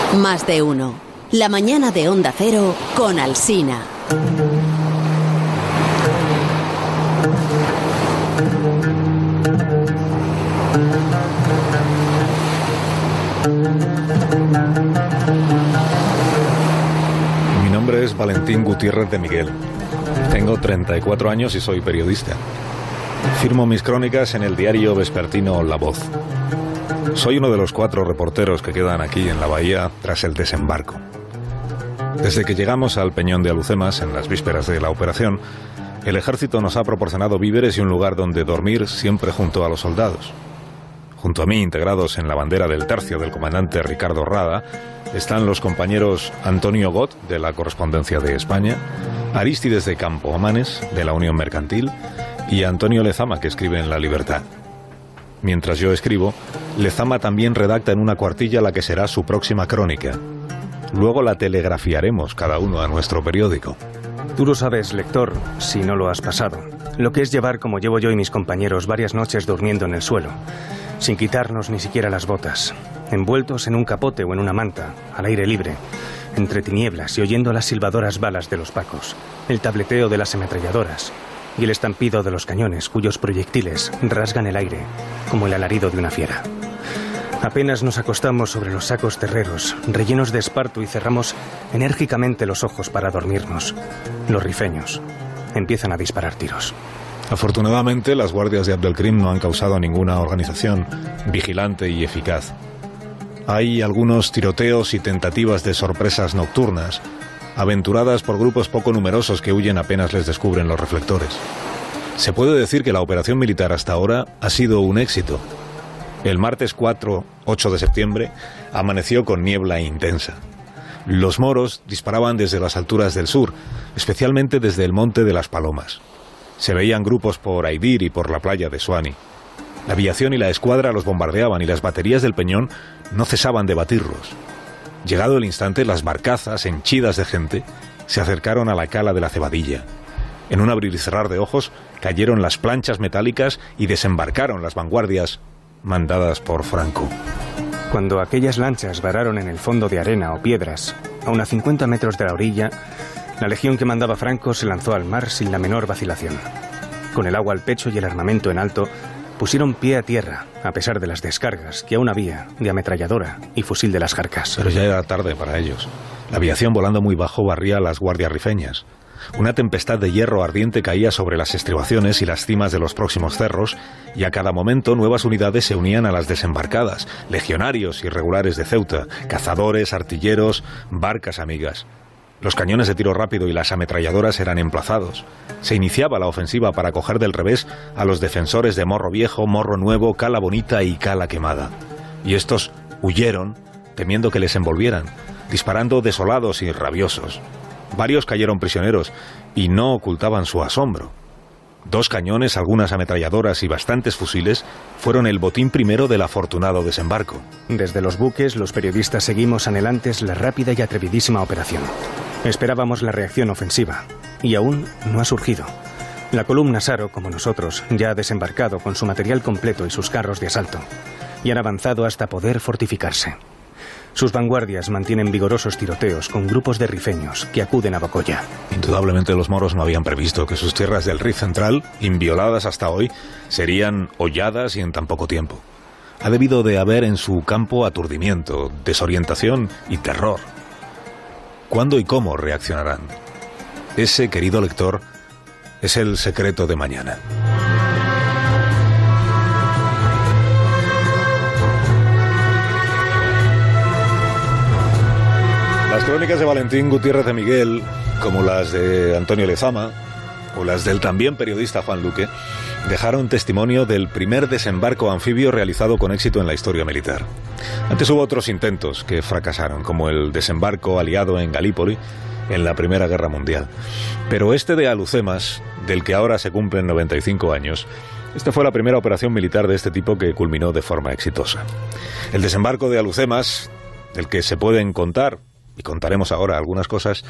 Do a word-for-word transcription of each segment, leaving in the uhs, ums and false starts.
Más de uno. La mañana de Onda Cero con Alsina. Mi nombre es Valentín Gutiérrez de Miguel. Tengo treinta y cuatro años y soy periodista. Firmo mis crónicas en el diario vespertino La Voz. Soy uno de los cuatro reporteros que quedan aquí en la bahía tras el desembarco. Desde que llegamos al Peñón de Alucemas, en las vísperas de la operación, el ejército nos ha proporcionado víveres y un lugar donde dormir siempre junto a los soldados. Junto a mí, integrados en la bandera del tercio del comandante Ricardo Rada, están los compañeros Antonio Gott, de la Correspondencia de España, Arístides de Campoamanes, de la Unión Mercantil, y Antonio Lezama, que escribe en La Libertad. Mientras yo escribo, Lezama también redacta en una cuartilla la que será su próxima crónica. Luego la telegrafiaremos cada uno a nuestro periódico. Tú lo sabes, lector, si no lo has pasado. Lo que es llevar, como llevo yo y mis compañeros, varias noches durmiendo en el suelo, sin quitarnos ni siquiera las botas, envueltos en un capote o en una manta, al aire libre, entre tinieblas y oyendo las silbadoras balas de los pacos, el tableteo de las ametralladoras y el estampido de los cañones cuyos proyectiles rasgan el aire como el alarido de una fiera. Apenas nos acostamos sobre los sacos terreros, rellenos de esparto, y cerramos enérgicamente los ojos para dormirnos. Los rifeños empiezan a disparar tiros. Afortunadamente, las guardias de Abdelkrim no han causado ninguna organización vigilante y eficaz. Hay algunos tiroteos y tentativas de sorpresas nocturnas, aventuradas por grupos poco numerosos que huyen apenas les descubren los reflectores. Se puede decir que la operación militar hasta ahora ha sido un éxito. El martes cuatro ocho de septiembre amaneció con niebla intensa. Los moros disparaban desde las alturas del sur, especialmente desde el Monte de las Palomas. Se veían grupos por Aidir y por la playa de Suani. La aviación y la escuadra los bombardeaban y las baterías del Peñón no cesaban de batirlos. Llegado el instante, las barcazas, henchidas de gente, se acercaron a la cala de la Cebadilla. En un abrir y cerrar de ojos, cayeron las planchas metálicas y desembarcaron las vanguardias mandadas por Franco. Cuando aquellas lanchas vararon en el fondo de arena o piedras, a unos cincuenta metros de la orilla, la legión que mandaba Franco se lanzó al mar sin la menor vacilación. Con el agua al pecho y el armamento en alto, pusieron pie a tierra, a pesar de las descargas que aún había de ametralladora y fusil de las Jarcas. Pero ya era tarde para ellos. La aviación, volando muy bajo, barría a las guardias rifeñas. Una tempestad de hierro ardiente caía sobre las estribaciones y las cimas de los próximos cerros, y a cada momento nuevas unidades se unían a las desembarcadas, legionarios y regulares de Ceuta, cazadores, artilleros, barcas amigas. Los cañones de tiro rápido y las ametralladoras eran emplazados. Se iniciaba la ofensiva para coger del revés a los defensores de Morro Viejo, Morro Nuevo, Cala Bonita y Cala Quemada. Y estos huyeron, temiendo que les envolvieran, disparando desolados y rabiosos. Varios cayeron prisioneros y no ocultaban su asombro. Dos cañones, algunas ametralladoras y bastantes fusiles fueron el botín primero del afortunado desembarco. Desde los buques, los periodistas seguimos anhelantes la rápida y atrevidísima operación. Esperábamos la reacción ofensiva, y aún no ha surgido. La columna Saro, como nosotros, ya ha desembarcado con su material completo y sus carros de asalto, y han avanzado hasta poder fortificarse. Sus vanguardias mantienen vigorosos tiroteos con grupos de rifeños que acuden a Bocoya. Indudablemente los moros no habían previsto que sus tierras del Rif Central, invioladas hasta hoy, serían holladas y en tan poco tiempo. Ha debido de haber en su campo aturdimiento, desorientación y terror. ¿Cuándo y cómo reaccionarán? Ese, querido lector, es el secreto de mañana. Las crónicas de Valentín Gutiérrez de Miguel, como las de Antonio Lezama o las del también periodista Juan Luque, dejaron testimonio del primer desembarco anfibio realizado con éxito en la historia militar. Antes hubo otros intentos que fracasaron, como el desembarco aliado en Galípoli en la Primera Guerra Mundial. Pero este de Alucemas, del que ahora se cumplen noventa y cinco años, esta fue la primera operación militar de este tipo que culminó de forma exitosa. El desembarco de Alucemas, del que se pueden contar, y contaremos ahora algunas cosas,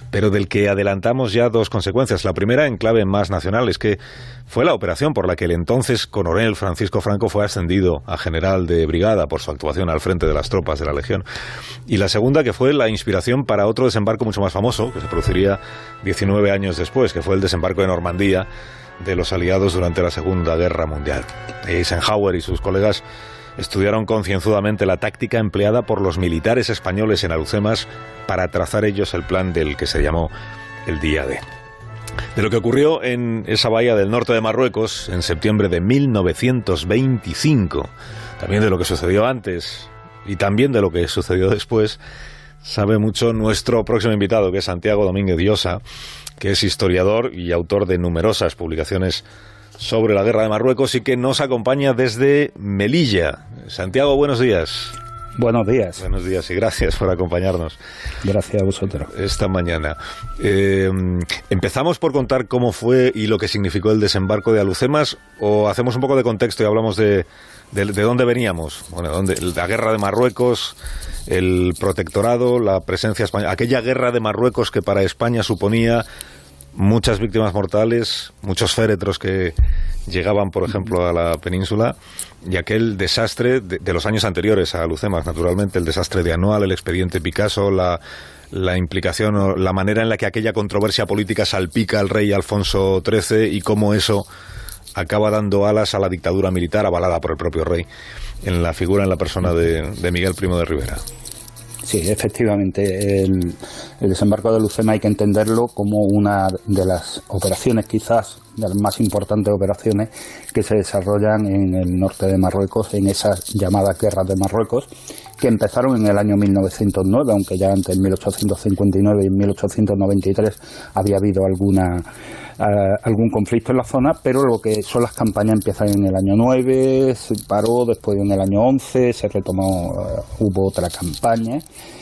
pero del que adelantamos ya dos consecuencias. La primera, en clave más nacional, es que fue la operación por la que el entonces coronel Francisco Franco fue ascendido a general de brigada por su actuación al frente de las tropas de la Legión. Y la segunda, que fue la inspiración para otro desembarco mucho más famoso, que se produciría diecinueve años después, que fue el desembarco de Normandía de los aliados durante la Segunda Guerra Mundial. Eisenhower y sus colegas estudiaron concienzudamente la táctica empleada por los militares españoles en Alhucemas para trazar ellos el plan del que se llamó el Día D. De lo que ocurrió en esa bahía del norte de Marruecos en septiembre de mil novecientos veinticinco, también de lo que sucedió antes y también de lo que sucedió después, sabe mucho nuestro próximo invitado, que es Santiago Domínguez Llosa, que es historiador y autor de numerosas publicaciones sobre la guerra de Marruecos y que nos acompaña desde Melilla. Santiago, buenos días. Buenos días. Buenos días y gracias por acompañarnos. Gracias a vosotros. Esta mañana. Eh, ¿Empezamos por contar cómo fue y lo que significó el desembarco de Alhucemas o hacemos un poco de contexto y hablamos de, de, de dónde veníamos? Bueno, dónde, la guerra de Marruecos, el protectorado, la presencia española, aquella guerra de Marruecos que para España suponía muchas víctimas mortales, muchos féretros que llegaban, por ejemplo, a la península, y aquel desastre de, de los años anteriores a Alhucemas, naturalmente, el desastre de Anual, el expediente Picasso, la, la implicación o la manera en la que aquella controversia política salpica al rey Alfonso trece y cómo eso acaba dando alas a la dictadura militar avalada por el propio rey, en la figura, en la persona de, de Miguel Primo de Rivera. Sí, efectivamente, el, el desembarco de Alhucemas hay que entenderlo como una de las operaciones, quizás de las más importantes operaciones que se desarrollan en el norte de Marruecos, en esas llamadas guerras de Marruecos, que empezaron en el año mil novecientos nueve, aunque ya antes en mil ochocientos cincuenta y nueve y en mil ochocientos noventa y tres había habido alguna Uh, algún conflicto en la zona, pero lo que son las campañas empiezan en el año nueve, se paró, después en el año once se retomó, uh, hubo otra campaña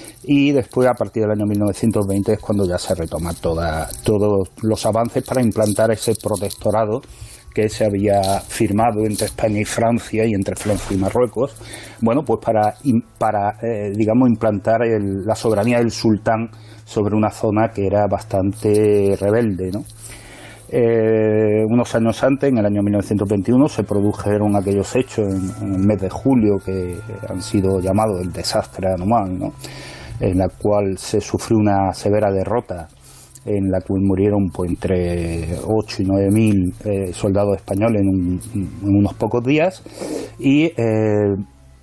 y después a partir del año mil novecientos veinte es cuando ya se retoma toda, todos los avances para implantar ese protectorado que se había firmado entre España y Francia y entre Francia y Marruecos, bueno, pues para, para eh, digamos, implantar el, la soberanía del sultán sobre una zona que era bastante rebelde, ¿no? Eh, unos años antes, en el año mil novecientos veintiuno, se produjeron aquellos hechos en, en el mes de julio que han sido llamados el desastre anual, ¿no? En la cual se sufrió una severa derrota, en la cual murieron pues, entre ocho y nueve mil eh, soldados españoles en, un, en unos pocos días y eh,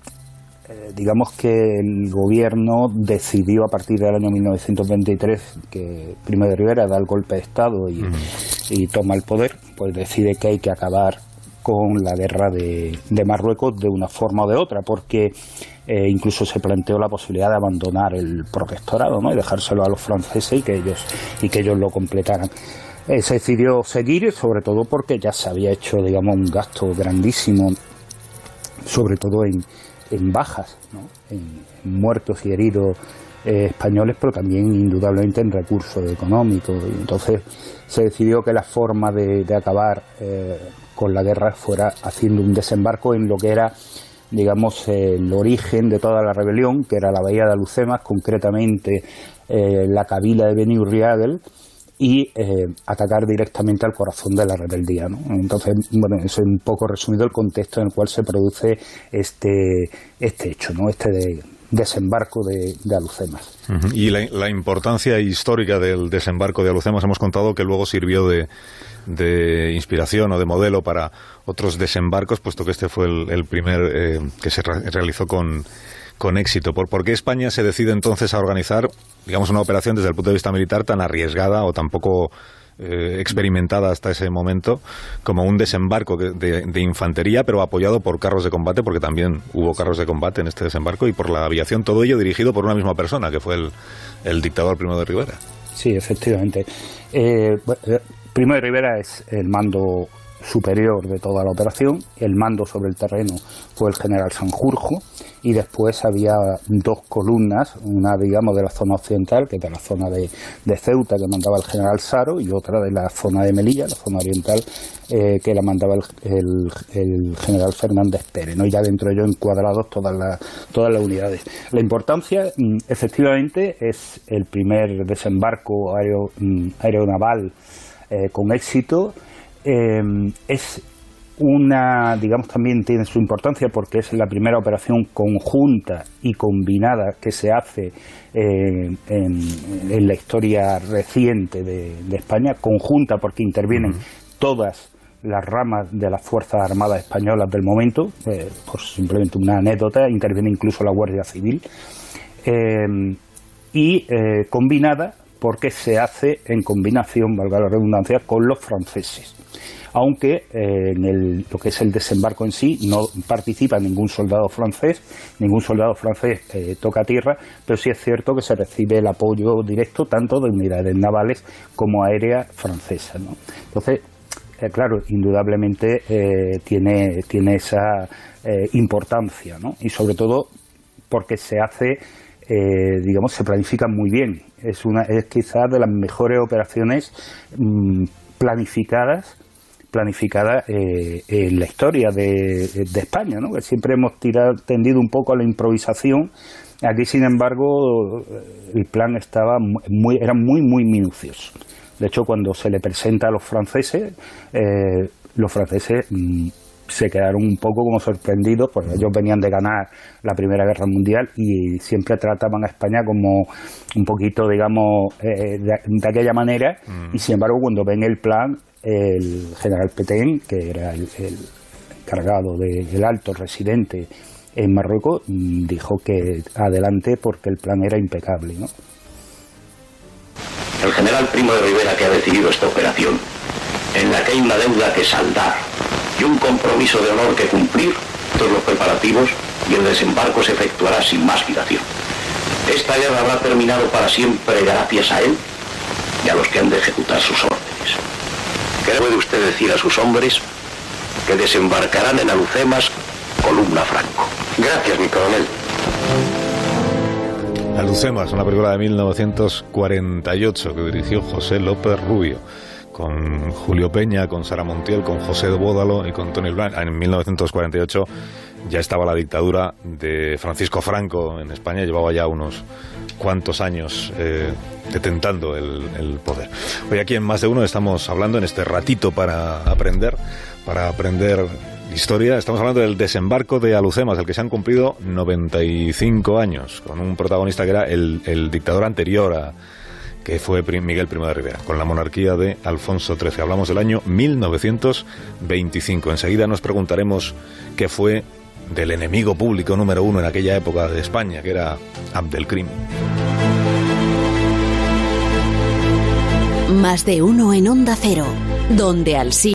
digamos que el gobierno decidió a partir del año mil novecientos veintitrés que Primo de Rivera da el golpe de Estado y, mm. y toma el poder, pues decide que hay que acabar con la guerra de, de Marruecos de una forma o de otra, porque eh, incluso se planteó la posibilidad de abandonar el protectorado, ¿no? Y dejárselo a los franceses y que ellos, y que ellos lo completaran. Eh, se decidió seguir, sobre todo porque ya se había hecho, digamos, un gasto grandísimo, sobre todo en en bajas, ¿no? en, en muertos y heridos eh, españoles, pero también indudablemente en recursos económicos. Y entonces se decidió que la forma de, de acabar eh, con la guerra fuera haciendo un desembarco en lo que era, digamos, eh, el origen de toda la rebelión, que era la bahía de Alhucemas, concretamente eh, la Kabila de Beni Urriadel, y eh, atacar directamente al corazón de la rebeldía, ¿no? Entonces, bueno, eso es un poco resumido el contexto en el cual se produce este, este hecho, ¿no? Este de, desembarco de, de Alhucemas. Uh-huh. Y la, la importancia histórica del desembarco de Alhucemas, hemos contado que luego sirvió de, de inspiración o de modelo para otros desembarcos, puesto que este fue el, el primer eh, que se re- realizó con... con éxito. ¿Por, ¿Por qué España se decide entonces a organizar, digamos, una operación desde el punto de vista militar tan arriesgada o tan poco eh, experimentada hasta ese momento como un desembarco de, de, de infantería, pero apoyado por carros de combate, porque también hubo carros de combate en este desembarco, y por la aviación, todo ello dirigido por una misma persona, que fue el, el dictador Primo de Rivera? Sí, efectivamente. Eh, Primo de Rivera es el mando superior de toda la operación. El mando sobre el terreno fue el general Sanjurjo, y después había dos columnas, una digamos de la zona occidental, que es de la zona de, de Ceuta, que mandaba el general Saro, y otra de la zona de Melilla, la zona oriental, eh, que la mandaba el, el, el general Fernández Pérez, ¿no? Y ya dentro de ello encuadrados todas las, todas las unidades. La importancia, efectivamente, es el primer desembarco aéreo, aeronaval eh, con éxito. Eh, es una, digamos, también tiene su importancia porque es la primera operación conjunta y combinada que se hace eh, en, en la historia reciente de, de España, conjunta porque intervienen uh-huh. todas las ramas de las Fuerzas Armadas Españolas del momento, eh, por simplemente una anécdota, interviene incluso la Guardia Civil, eh, y eh, combinada porque se hace en combinación, valga la redundancia, con los franceses. Aunque eh, en el, lo que es el desembarco en sí no participa ningún soldado francés, ningún soldado francés eh, toca tierra, pero sí es cierto que se recibe el apoyo directo tanto de unidades navales como aéreas francesas, ¿no? Entonces, eh, claro, indudablemente eh, tiene, tiene esa eh, importancia, ¿no? Y sobre todo porque se hace, eh, digamos, se planifica muy bien. Es, una, es quizás de las mejores operaciones mmm, planificadas planificada eh, en la historia de, de España, ¿no? Que siempre hemos tirado, tendido un poco a la improvisación. Aquí, sin embargo, el plan estaba muy, era muy, muy minucioso. De hecho, cuando se le presenta a los franceses, eh, los franceses mmm, se quedaron un poco como sorprendidos, porque ellos venían de ganar la Primera Guerra Mundial y siempre trataban a España como un poquito, digamos, eh, de, de aquella manera, mm. y sin embargo, cuando ven el plan, el general Petain, que era el, el encargado del alto residente en Marruecos, dijo que adelante porque el plan era impecable, ¿no? El general Primo de Rivera, que ha decidido esta operación, en la que hay una deuda que saldar y un compromiso de honor que cumplir, todos los preparativos, y el desembarco se efectuará sin más dilación. Esta guerra habrá terminado para siempre gracias a él y a los que han de ejecutar sus órdenes. ¿Qué puede usted decir a sus hombres que desembarcarán en Alucemas, columna Franco? Gracias, mi coronel. Alucemas, una película de mil novecientos cuarenta y ocho que dirigió José López Rubio, con Julio Peña, con Sara Montiel, con José de Bódalo y con Tony Blanc. En mil novecientos cuarenta y ocho ya estaba la dictadura de Francisco Franco en España, llevaba ya unos cuantos años eh, detentando el, el poder. Hoy aquí en Más de Uno estamos hablando en este ratito para aprender, para aprender historia. Estamos hablando del desembarco de Alucemas, del que se han cumplido noventa y cinco años, con un protagonista que era el, el dictador anterior a que fue Miguel Primo de Rivera, con la monarquía de Alfonso trece. Hablamos del año mil novecientos veinticinco. Enseguida nos preguntaremos qué fue del enemigo público número uno en aquella época de España, que era Abdelkrim. Más de Uno en Onda Cero, donde al sí